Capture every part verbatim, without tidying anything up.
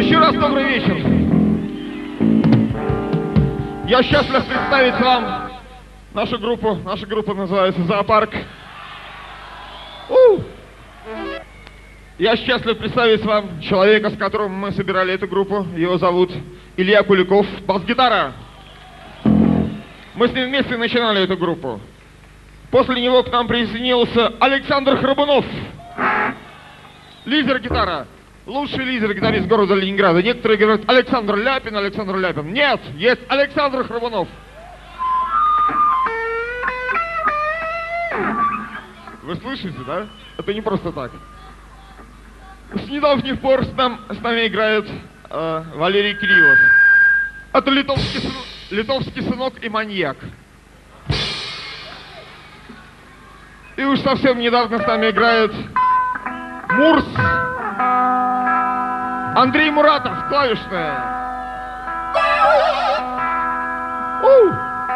Еще раз добрый вечер. Я счастлив представить вам нашу группу. Наша группа называется «Зоопарк». У! Я счастлив представить вам человека, с которым мы собирали эту группу. Его зовут Илья Куликов, бас-гитара. Мы с ним вместе начинали эту группу. После него к нам присоединился Александр Храбунов, лидер-гитара. Лучший лидер-гитарист города Ленинграда. Некоторые говорят Александр Ляпин, Александр Ляпин. Нет, есть Александр Храбунов. Вы слышите, да? Это не просто так. С недавних пор с, нам, с нами играет э, Валерий Кириллов. Это литовский, сын, литовский сынок и маньяк. И уж совсем недавно с нами играет Мурс. Андрей Муратов, клавишная. У!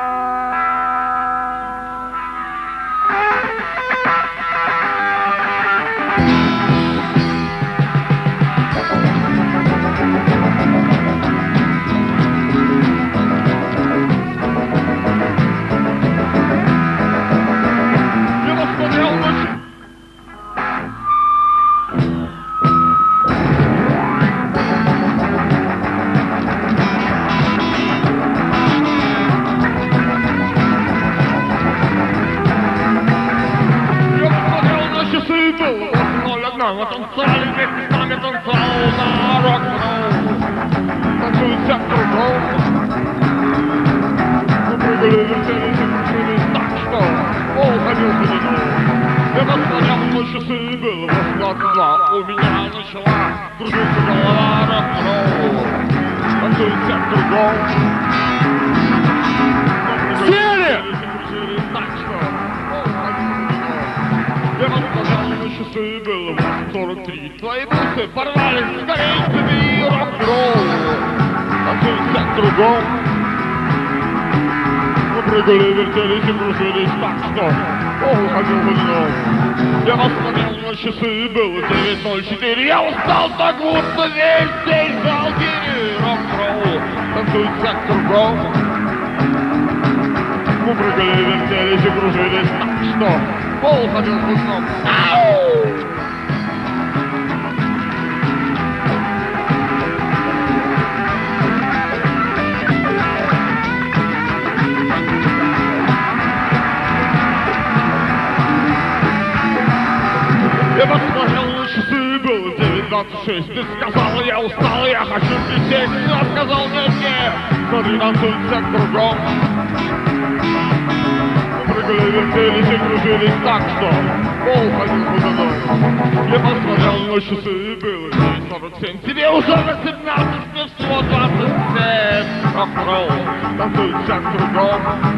Мы танцевали вместе с нами, танцевал на рок-н-ролл. Танцует всяк кругом. Мы прыгали, вертелись и кружились так, что пол ходил по нему. Я посмотрел на часы, было восемнадцать два. У меня начала кружиться голова, рок-н-ролл. Танцует всяк кругом. Сели! Кружились так, что пол ходил по нему. Я посмотрел на часы, было сорок три. Твои бусы порвались с корейцами и рок-н-ролл. Танцуют всяк кругом. Мы прыгали, вертелись и кружились так, что пол ходил по нему. Я посмотрел на часы, было девять ноль четыре. Я устал так, будто весь день в Алгире. Рок-н-ролл. Танцуют всяк кругом. Мы прыгали, вертелись и кружились так, что пол ходил по нему. Ау! Я посмотрел на часы, было девять двадцать шесть. Ты сказала, я устал, я хочу присесть. Я сказал, нет, нет, смотри, танцуют всяк кругом. Прыгали, вертелись и кружились так, что пол ходил по нему. Я посмотрел на часы, было девять сорок семь. Тебе уже восемнадцать, мне всего двадцать семь. Рок-н-ролл, танцуют всяк кругом.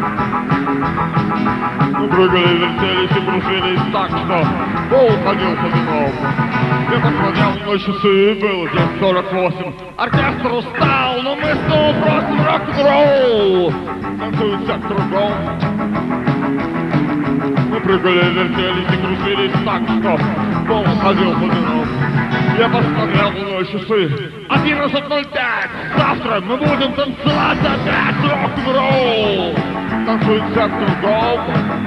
Мы прыгали, вертелись и кружились так, что пол ходил по нему. Я посмотрел на часы, было девять сорок восемь. Оркестр устал, но мы снова просим рок-н-ролл. Танцуют всяк кругом. Мы прыгали, вертелись и кружились так, что пол ходил по нему. Я посмотрел на часы. одиннадцать ноль пять. Завтра мы будем танцевать опять рок-н-ролл. Танцуют всяк кругом.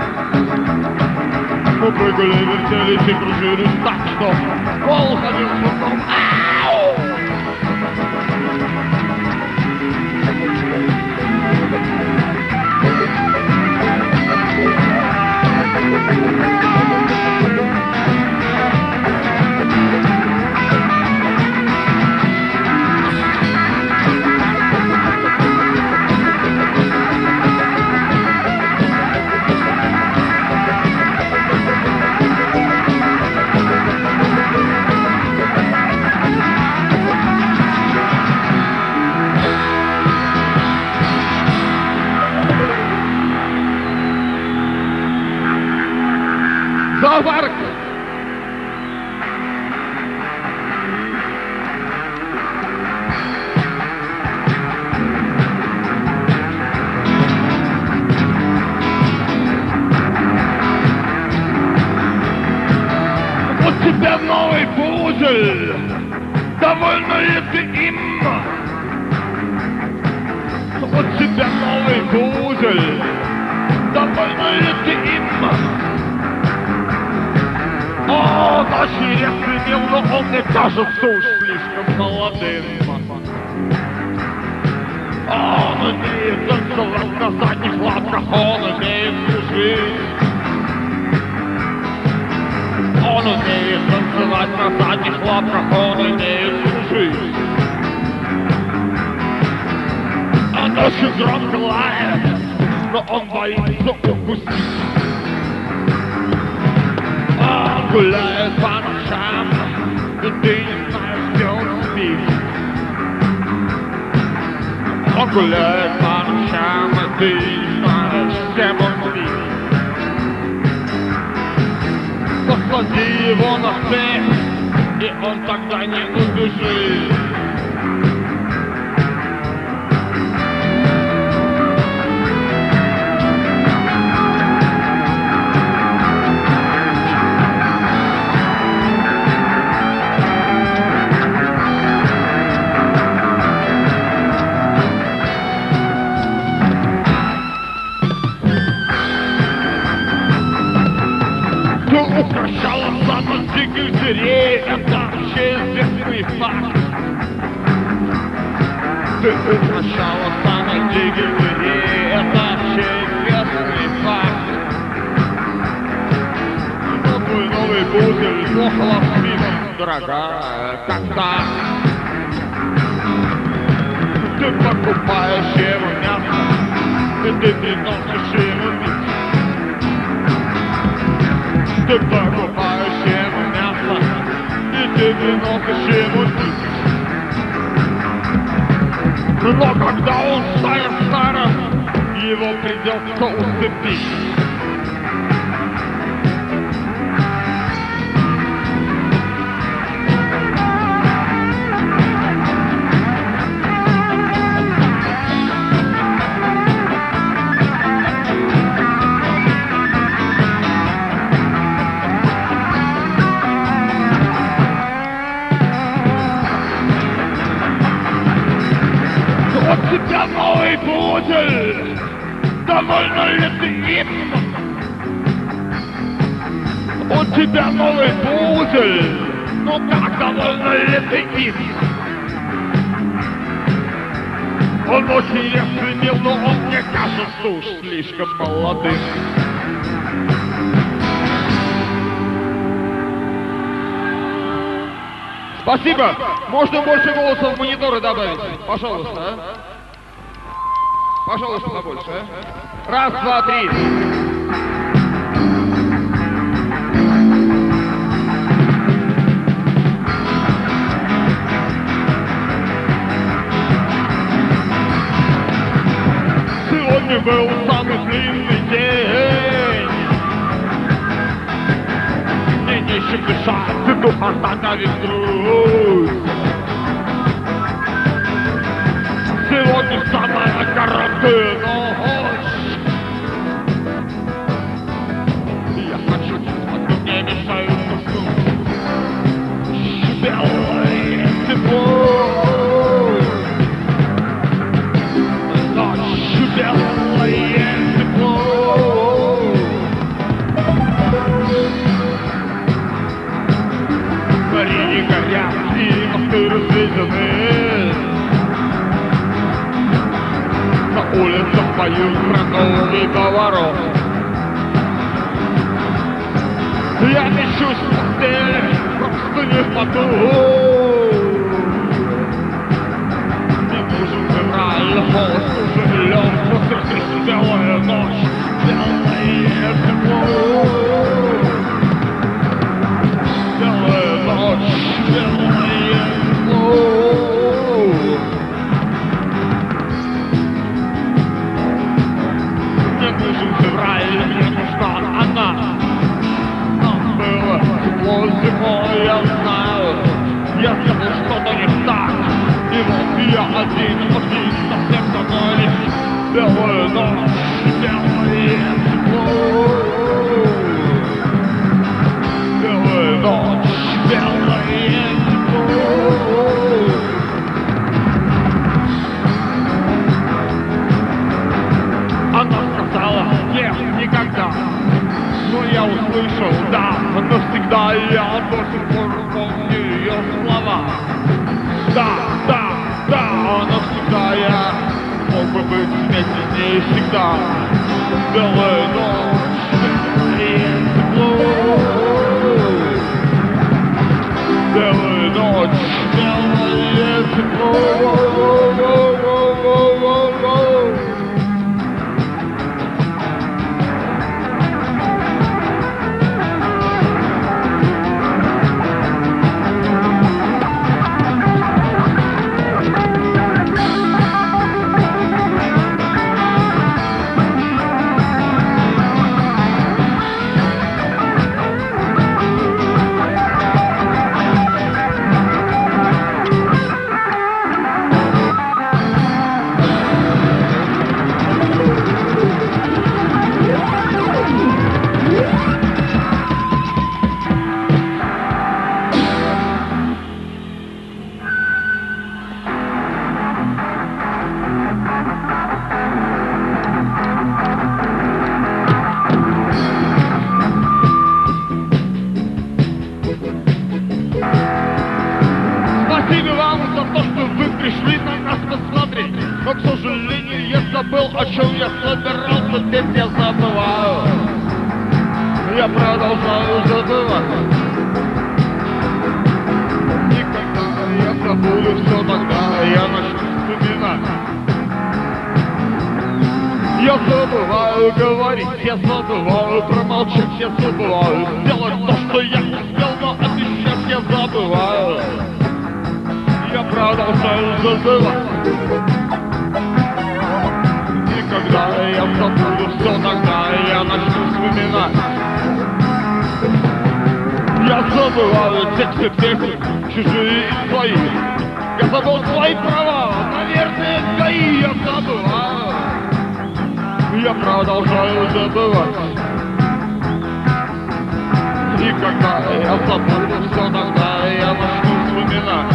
Мы прыгали, вертелись и кружились так, что пол ходил по нему. Ау! Зоопарк! Вот тебе новый пудель, Довольна ли ты им? От тебя новый пузырь. Довольна ли ты им? О, ночи я сымел, но он мне кажется уж слишком молодым. Он умеет танцевать на задних лапках, он умеет служить. Он умеет танцевать на задних лапках, он умеет служить. Он очень громко лает, но он боится укусить. Он гуляет по ночам, и ты не знаешь, где он спит. Он гуляет по ночам, и ты не знаешь, с кем он спит. Посади его на цепь, и он тогда не убежит. Укращала самых диких зверей, это общеизвестный факт. Ты укращала самых диких зверей, это общеизвестный факт. Но твой новый пузырь плохо воспитан, дорогая, как так? Ты покупаешь его мясо, и ты приносишь ему мясо. Ты покупаешь ему мясо, и ты приносишь ему пить. Но когда он станет старым, его придется усыпить. От тебя новый пузырь, довольна ли ты им? От тебя новый пузырь, ну как довольна ли ты им? Он очень ясный, но он мне кажется уж слишком молодым. Спасибо. Можно больше голоса в мониторы добавить? Пожалуйста, а? Пожалуйста, побольше, а? Раз, два, три. Сегодня был самый длинный день. Мне нечем дышать, иду остановить грудь. Сегодня самая короткая ночь. Я хочу, но мне мешают уснуть. Белое тепло. Ночь, белое тепло. Гори горят, и мосты разведены. На улицах поют про новый поворот. Я мечусь в постели, просто не в поту. Мне нужен февраль, холод уже лед, но сердце белая ночь, белое тепло. Белая ночь, белое тепло. Мне нужен февраль, мне нужна она. Нам было тепло зимой, я знаю. Я забыл, что-то не так. И вот я один, один, совсем давно лишь. Белая ночь, белое тепло. Белая ночь, белое всегда. Белая ночь и тепло. Белая ночь, белое тепло. Спасибо вам за то, что вы пришли на нас посмотреть. Но, к сожалению, я забыл, о чем я собирался, теперь я забываю. Я продолжаю забывать. Никогда я забуду все тогда, я начну вспоминать. Я забываю говорить, я забываю промолчать, я забываю сделать то, что я успел, но обещать я забываю. Я продолжаю забывать. И когда я забуду все, тогда я начну вспоминать. Я забываю тексты песен, чужие и свои. Я забыл свои права, наверное, свои я забываю. Я продолжаю забывать. И когда я забуду все, тогда я начну вспоминать.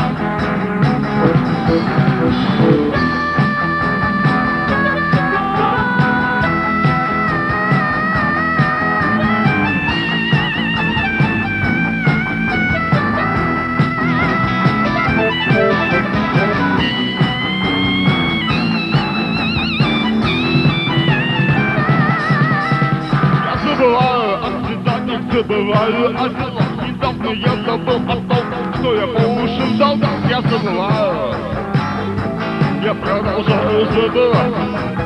Забываю о свиданиях, забываю о делах. Недавно я забыл о том, что я по уши в долгах. Я забываю, я продолжаю забывать.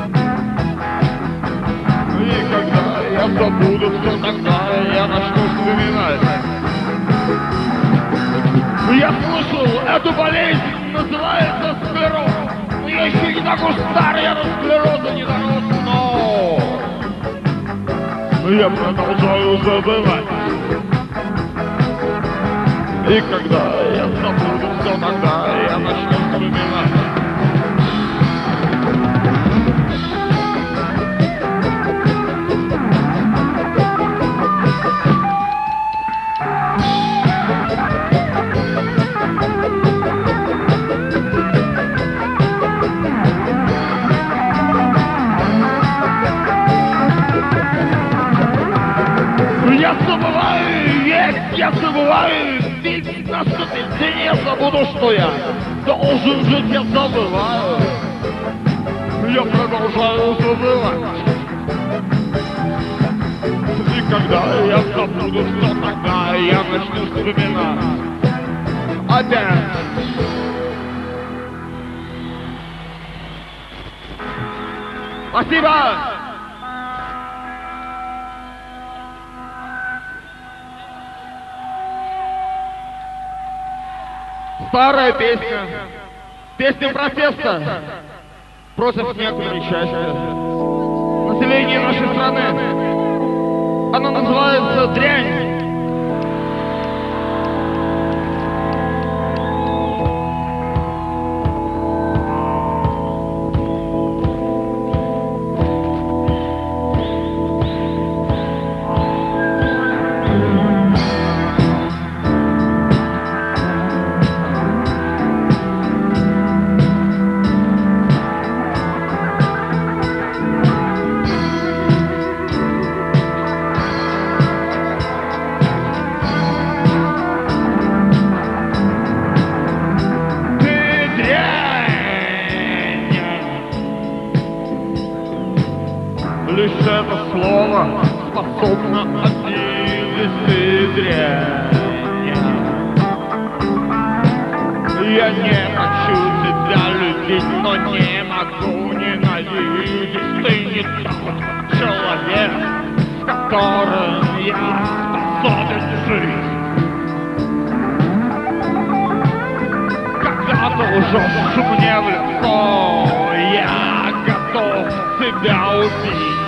И когда я забуду все, тогда я начну вспоминать. Я слышал, эту болезнь называется склероз. Но я еще не такой старый, я до склероза не дорос, но... Я продолжаю забывать. И когда я забуду все, тогда я начну вспоминать. Я забываю есть, я забываю пить, наступит день, я забуду, что я должен жить, я забываю. Я продолжаю забывать. И когда я забуду, что тогда я начну вспоминать. Опять. Спасибо! Старая песня, песня протеста против некоторой части населения нашей страны. Она называется «Дрянь». это слово способно обидеть дрянь. Я не хочу тебя любить, но не могу ненавидеть. Ты не тот человек, с которым я способен жить. Когда ты лжешь мне в лицо, я готов тебя убить.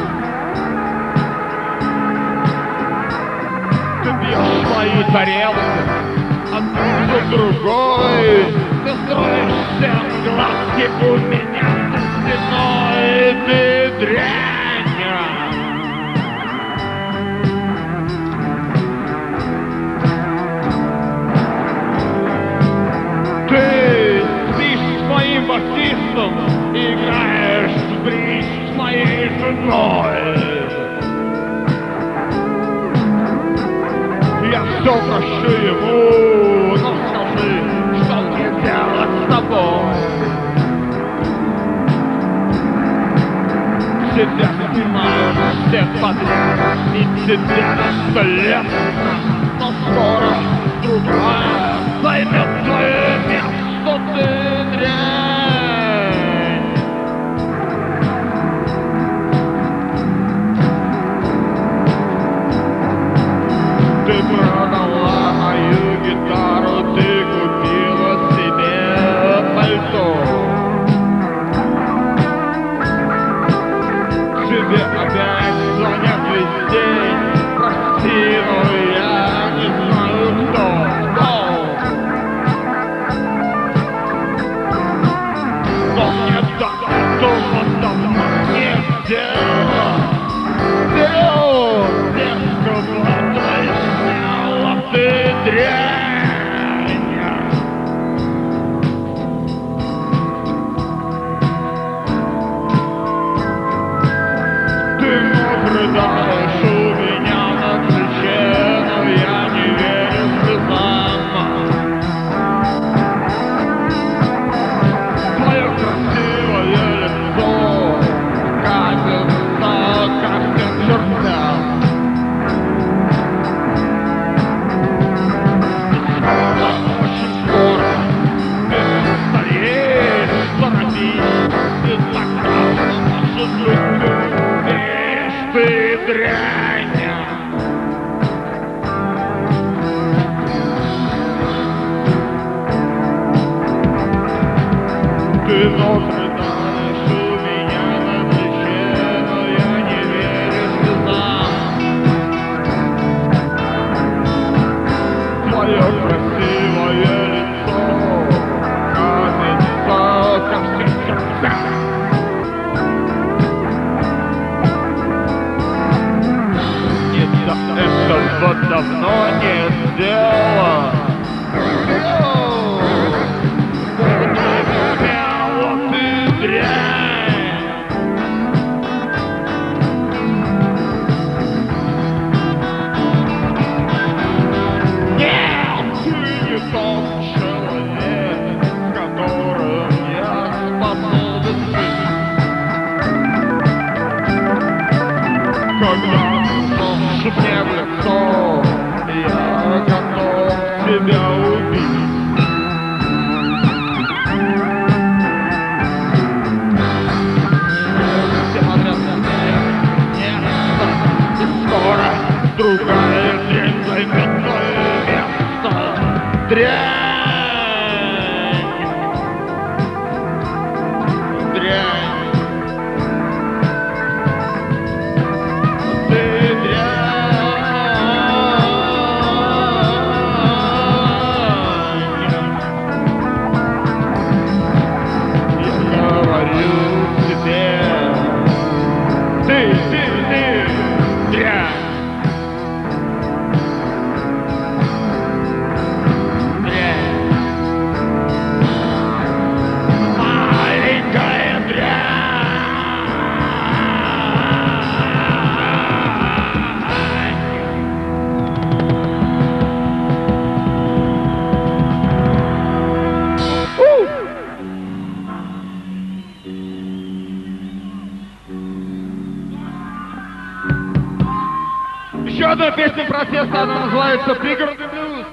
Ты бьешь мои тарелки одну за другой. Ты строишь всем глазки у меня за спиной. Ты дрянь. Ты спишь с моим басистом и играешь в бридж с моей женой. Я все прощу ему, но скажи, что мне делать с тобой? Тебя снимают все подряд, и тебя бесполезно, но скоро другая займет твое место, ты дрянь. Ты продала мою гитару, ты купила себе пальто. Тебе опять звонят весь день, прости, но я не знаю кто. Но мне так этого давно не сделала. Вперед, девушка, твоя смела, ты дрянь. Ты вновь рыдаешь у меня на плече, но я не верю слезам. Твое красивое лицо катится ко всем чертям. Скоро, очень скоро ты стареешь, заробишь, и тогда, может быть, ты дрянь. Ты вновь рыдаешь у меня на плече, но я не верю слезам. Твое красивое лицо катится ко всем чертям. Этого давно не сделала. Ты дрянь. Нет, ты не тот человек, с которым я способен жить. Когда мне в лицо, я готов тебя убить. Все подряд место, и скоро другая дрянь займет твое место. Дрянь! Дрянь! Yeah. одна песня протеста, она называется «Пригородный блюз».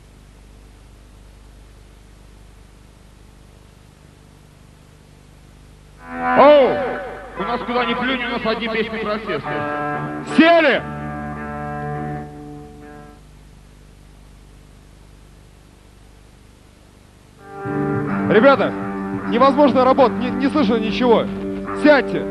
Оу! У нас куда ни плюнь, у нас одни песни протеста. Сели! Ребята, невозможно работать, не, не слышу ничего. Сядьте!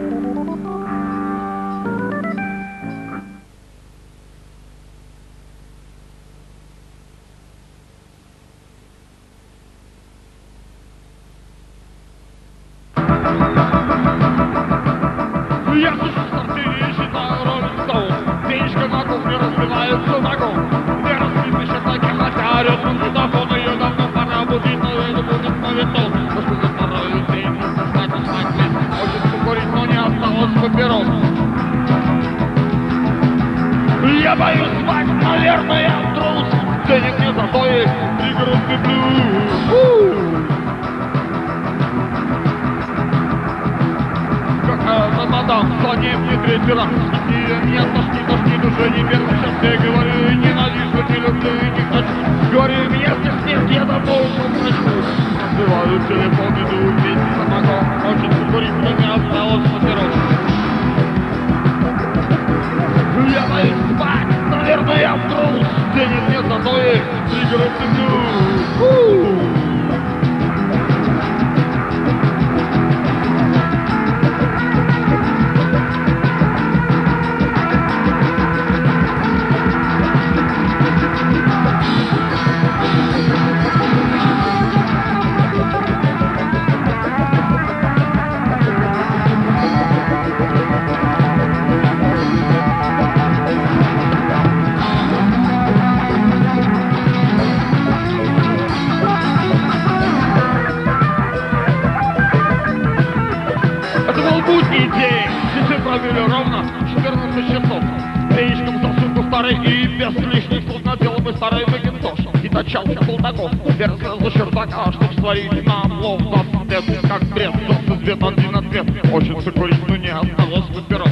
Я слышу сортири, считаю Роллинг Стоун. Пенечка на кухне разбивается на гон. Где разбитый щитаки, хотя орёт магнитофон. Ее давно пора будить, но это будет мавитон. Наступит порой день, нужно встать, узнать лист. Хочется покурить, но не осталось папирос. Я боюсь спать, наверное, я трус. Денег не зато есть пригородный блюз. Мадам, слоним не третий раз. И нет, тошнит, тошнит уже не первый час. Я говорю, ненавижу, не люблю и не хочу. Говорю, меня здесь нет, я давно уже прощу. Открываю телефон, иду вместе с самогон. Очень покурить, но не осталось папирос. Я боюсь спать, наверное, я трус. Денег нет, зато есть пригородный блюз. Ровно четырнадцать часов. Пенечком засунку старый и без лишних слов надел бы старый макинтош. И точался полтаков, вверх за чердака, чтоб сварить нам лов. двадцать лет, как бред, двадцать лет, один ответ. Хочется курить, но не осталось папирос.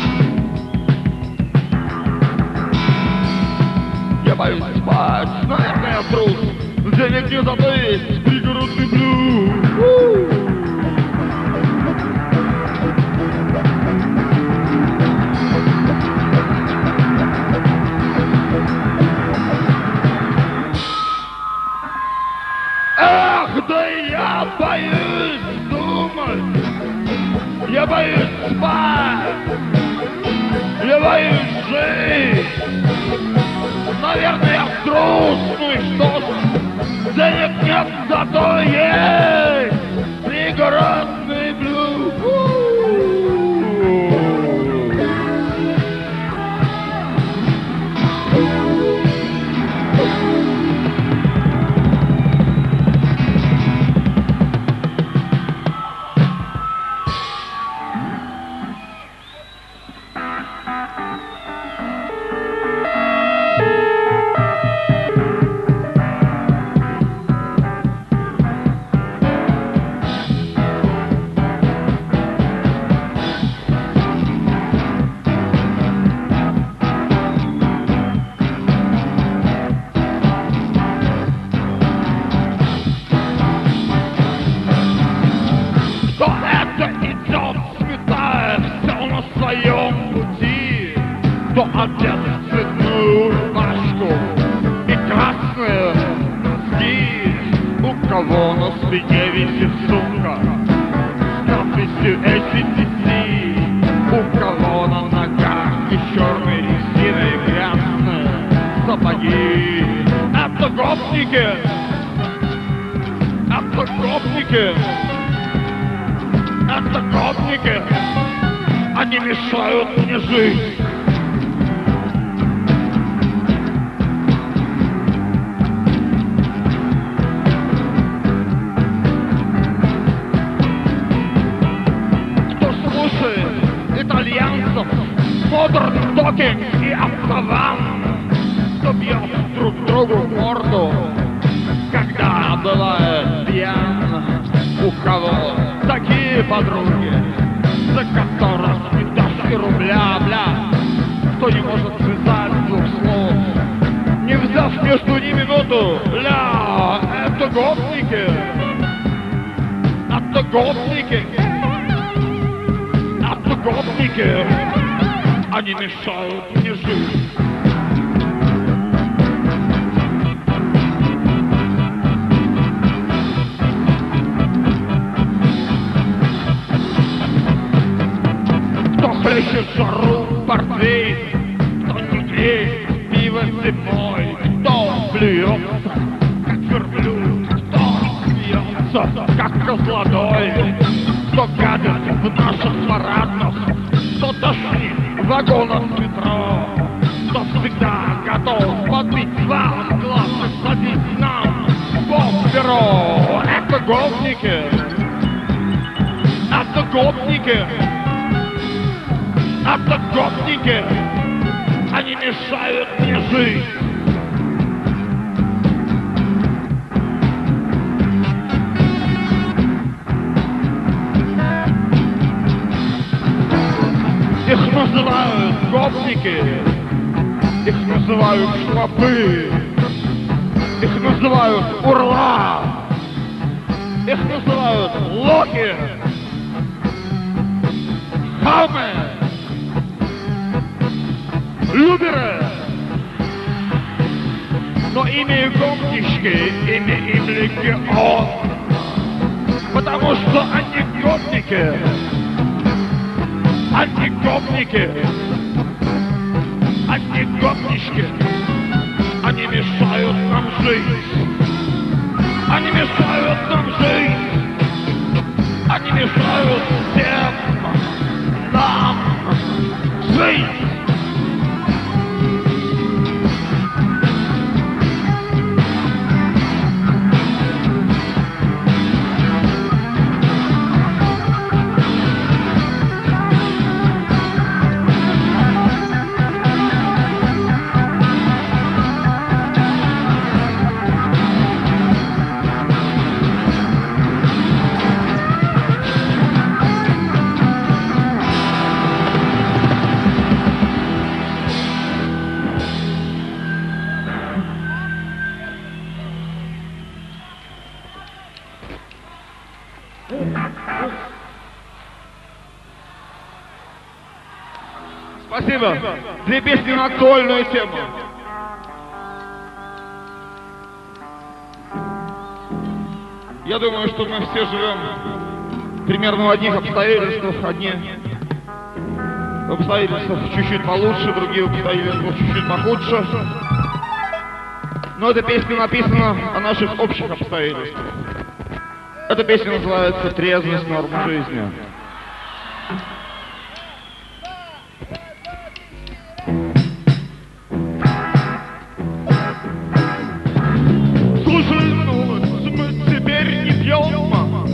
Я боюсь спать, наверное, я трус. Денег не зато есть пригородный блюз. Да я боюсь думать, я боюсь спать, я боюсь жить. Наверное, я трус, ну и что ж, денег нет, зато есть пригородный блюз. Кто одет в цветную рубашку и красные носки, у кого на спине висит сумка с надписью эй си ти си, у кого на ногах и черной резиной грязные сапоги. Это гопники, это гопники, это гопники, они мешают мне жить. Итальянцев, модерн токинг и автован, кто бьет друг другу в морду, когда бывает пьян. У кого такие подруги, за которых не дашь и рубля, бля, кто не может связать двух Это гопники, это гопники, это гопники, они мешают мне жить. Кто хлещет жару, портвейн, кто не греет пиво зимой, кто плюется, как верблюд, кто смеется, как козлодой, кто гадит в наших парадных, кто тошнит в вагонах метро, кто всегда готов подбить вам глаз и садить нам в перо. Это гопники, это гопники, это гопники, они мешают мне жить. Их называют гопники, их называют шлапы, их называют урла, их называют локи, хамы, люберы. Но имя гопнички, имя им легион, потому что они гопники. Они гопники, они гопнички, они мешают нам жить, они мешают нам жить, они мешают всем нам жить. Спасибо. Две песни на актуальную тему. Я думаю, что мы все живем примерно в одних обстоятельствах. Одни обстоятельства чуть-чуть получше, другие обстоятельства чуть-чуть похудше. Но эта песня написана о наших общих обстоятельствах. Эта песня называется «Трезвость, норма жизни». Слушай, новость, мы теперь не пьем.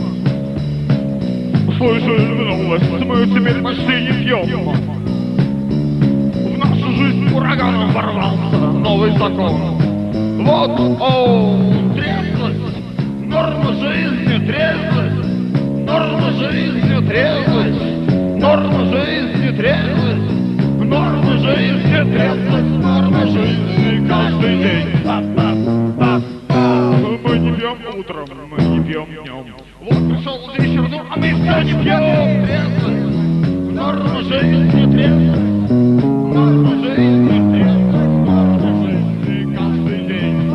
Слушай, новость, мы теперь почти не пьем. В нашу жизнь ураганом ворвался новый закон. Вот, о, трезвость, норма жизни, трезвость, норма жизни, трезвость, норма жизни, трезвость, норма жизни, трезвость, норма жизни каждый день. Мы не пьем утром, мы не пьем днем. Вот пришел вечер, ну а мы все не пьем. Трезвость, норма жизни, трезвость, норма жизни, трезвость, норма жизни каждый день.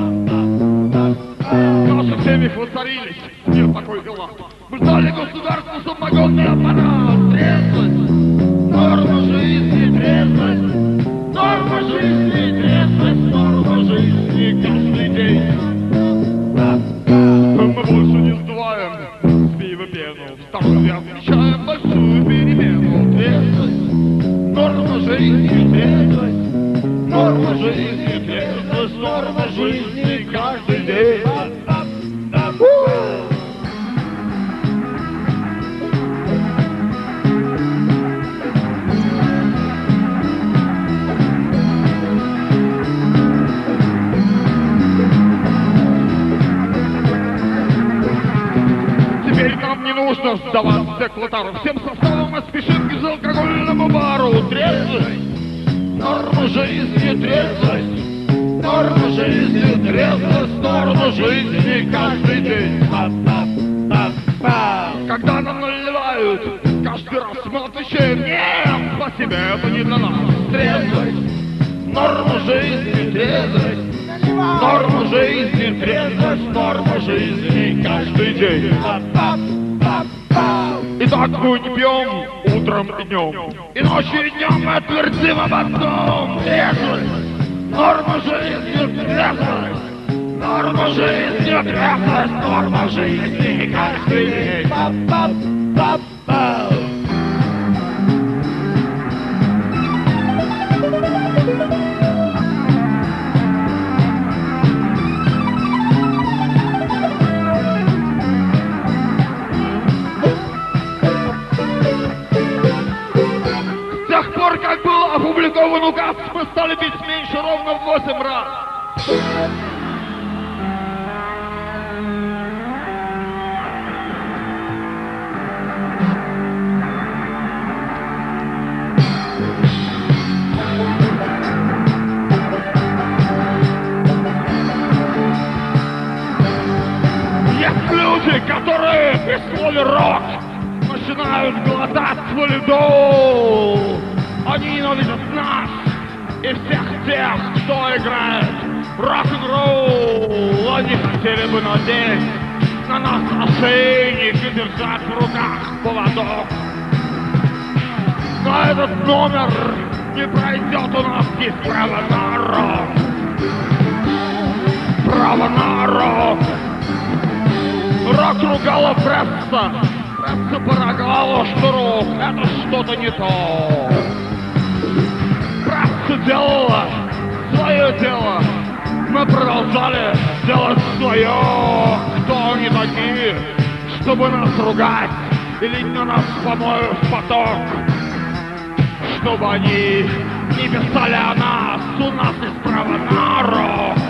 Наши семьи воцарились, мир такой дела. Мы ждали государству самогонный аппарат. Трезвость, норма жизни, трезвость, норма жизни, трезвость, норма жизни каждый день. Мы больше не сдуваем с пива пену, в здоровье отмечаем большую перемену. Трезвость, норма жизни, трезвость, норма жизни, трезвость, норма жизни каждый день. Не нужно сдаваться клотару, всем составом мы спешим к безалкогольному бару. Трезвость, норма жизни, трезвость, норма жизни, трезвость, норма жизни каждый день. Когда нам наливают, каждый раз мы отвечаем: нет, спасибо, это не для нас. Трезвость, норма жизни, трезвость, норма жизни, трезвость, норма жизни каждый день. Итак, мы не пьем утром и днем, и ночью и днем мы твердим об одном: трезвость, норма жизни, трезвость. Норма жизни, трезвость, норма жизни каждый день. Па-па-па-па. С тех пор, как был опубликован указ, мы стали пить меньше ровно в восемь раз. Люди, которые при слове «рок» начинают глотать валидол. Они ненавидят нас и всех тех, кто играет рок-н-ролл. Они хотели бы надеть на нас ошейник и держать в руках поводок. Но этот номер не пройдет, у нас есть право на рок. Право на рок. Рок ругала пресса, пресса полагала, что рок — это что-то не то. Пресса делала свое дело, мы продолжали делать свое. Кто они такие, чтобы нас ругать и лить на нас помоев поток? Чтобы они не писали о нас, у нас есть право на рок.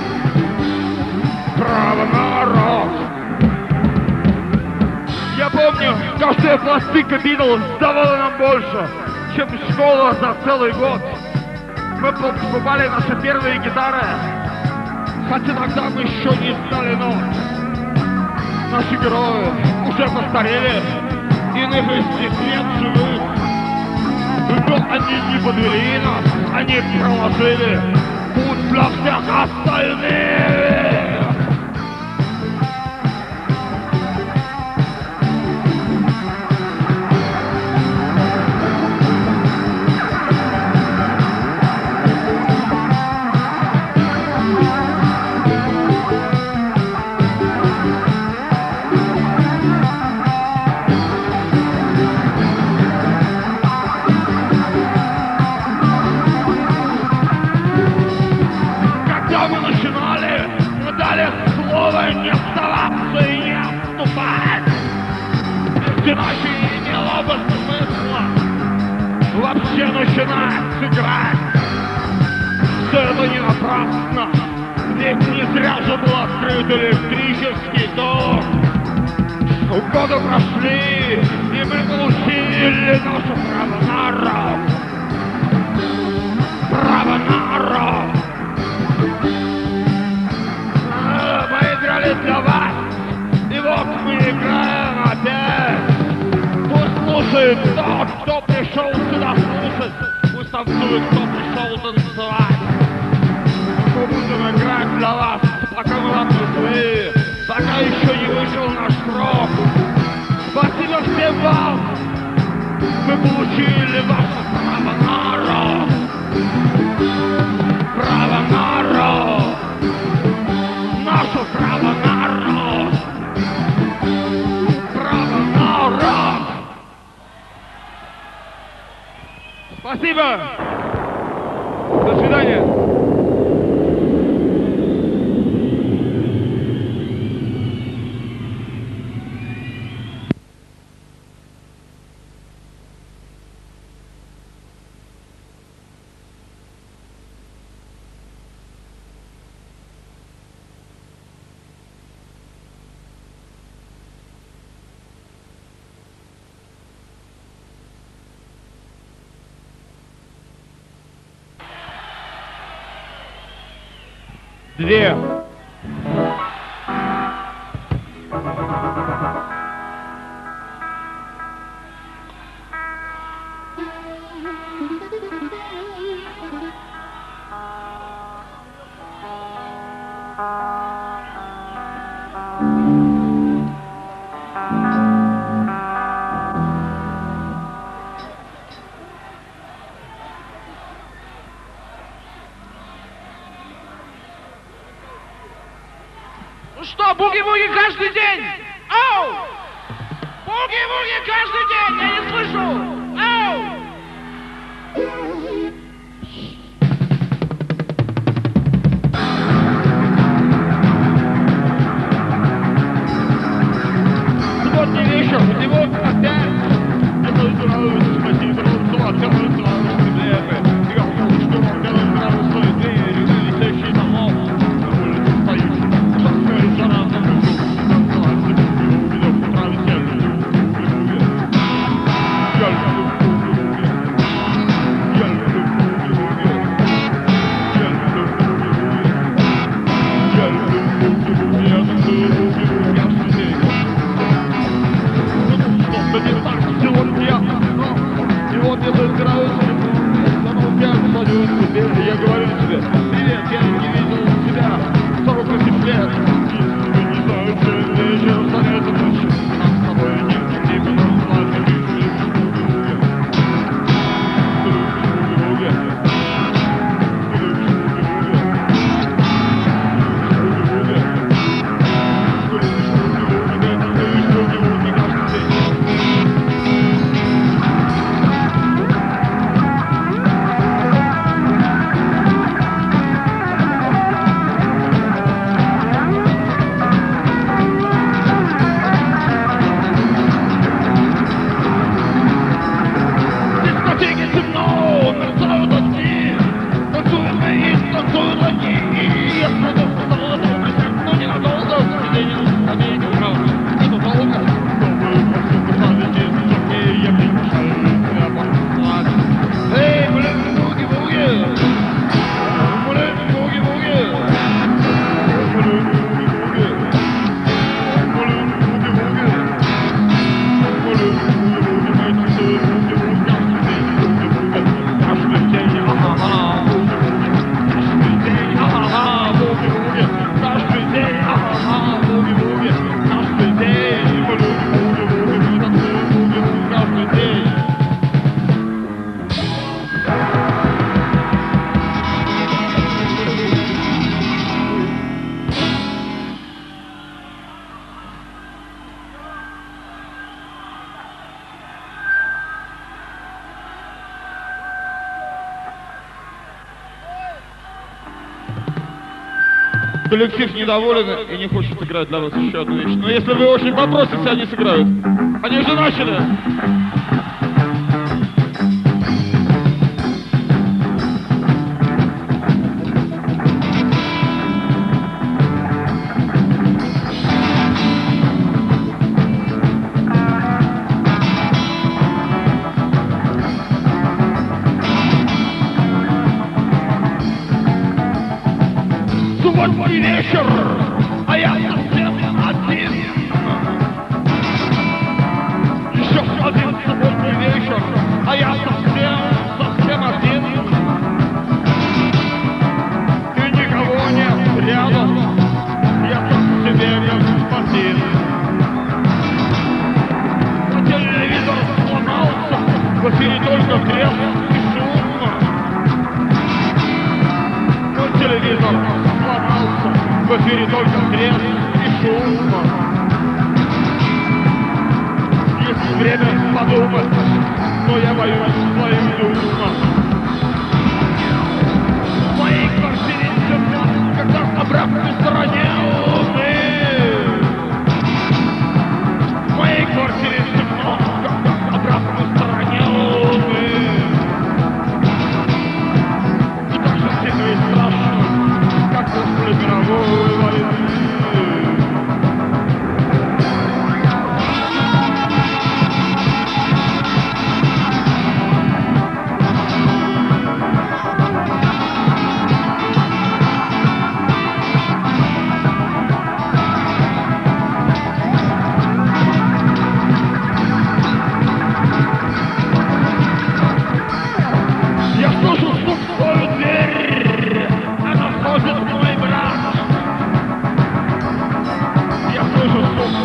Право на рок. Я помню, каждая пластинка Битлз давала нам больше, чем школа за целый год. Мы покупали наши первые гитары, хотя тогда мы еще не знали нот. Наши герои уже постарели, иных из них нет живых. Но они не подвели нас, они проложили путь для всех остальных. Не оставаться и не отступать. Иначе не имело бы смысла вообще начинать играть. Все это не напрасно, ведь не зря же был открыт электрический ток. Годы прошли, и мы получили наше право на рок. Право на рок. Для вас, и вот мы играем опять. Пусть слушает тот, кто пришел сюда слушать, пусть танцует, кто пришел танцевать. Мы будем играть для вас, пока мы вам нужны, пока еще не вышел наш срок. Спасибо всем вам, мы получили ваше право на рок. Право на рок. Наше право на рок! Право на рок! Спасибо! До свидания! две. Ну что, буги-буги каждый день? Ау! Буги-буги каждый день! Я не слышу! Ау! Субботний вечер, сегодня опять. Я собираюсь спросить Русова, все называют проблемы. Я хочу, что он делает сразу свои двери, вылетящие домов. На улице стоишь, шофер жара на душу. Танцевать за буги, увидев утра веселье. Я люблю буги-буги. Я люблю буги-буги. Я люблю буги-буги. Я люблю буги-буги. Я танцую буги-буги каждый день. Да не так, сегодня я, но сегодня собираюсь, но я смотрю себе, я говорю тебе, привет, я не видел тебя сорок восемь лет, и не знаю, что вечер станет ночью, нам с тобой не время назвать, я вижу, я буги-буги, буги-буги, Коллектив недоволен и не хочет играть для вас еще одну вещь. Но если вы очень попросите, они сыграют. Они уже начали. Субботний вечер, а я совсем один. Еще один субботний вечер, а я совсем, совсем один. И никого нет рядом, я сам себе господин. А телевизор сломался, в эфире только треск и шум. Но телевизор сломался, в эфире только треск и шум. Есть время подумать, но я боюсь своим думам. В моей квартире темно, когда на обратной стороне луны. В моей квартире темно, когда на обратной стороне луны. И так же тихо и страшно, как после мировой войны.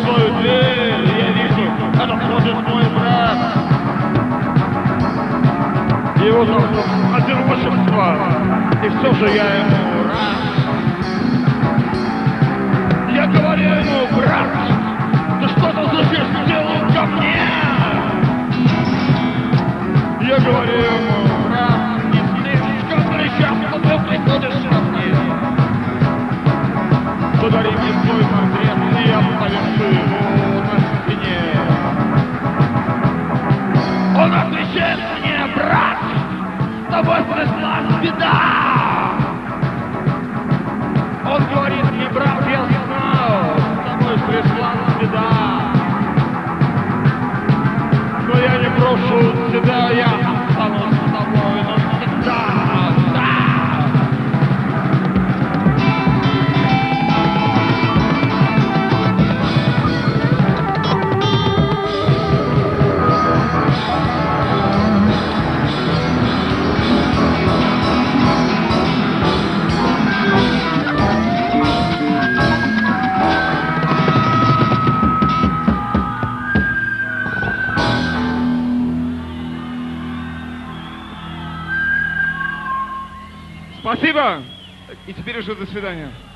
свою дверь, и я вижу, это входит мой брат. Его зовут одиночество, и все же я ему рад. Я говорю ему: брат, ты что-то зачем сделал ко мне? Я говорю ему: брат, не слишком ли часто ты приходишь ко мне? Подари мне свой портрет, и я повешу его на стене. Он отвечает мне: брат, с тобой пришлась беда. Он говорит мне: брат, я знал, с тобой пришлась беда. Но я не брошу тебя, я останусь с тобой навсегда. Да! Спасибо. И теперь уже до свидания.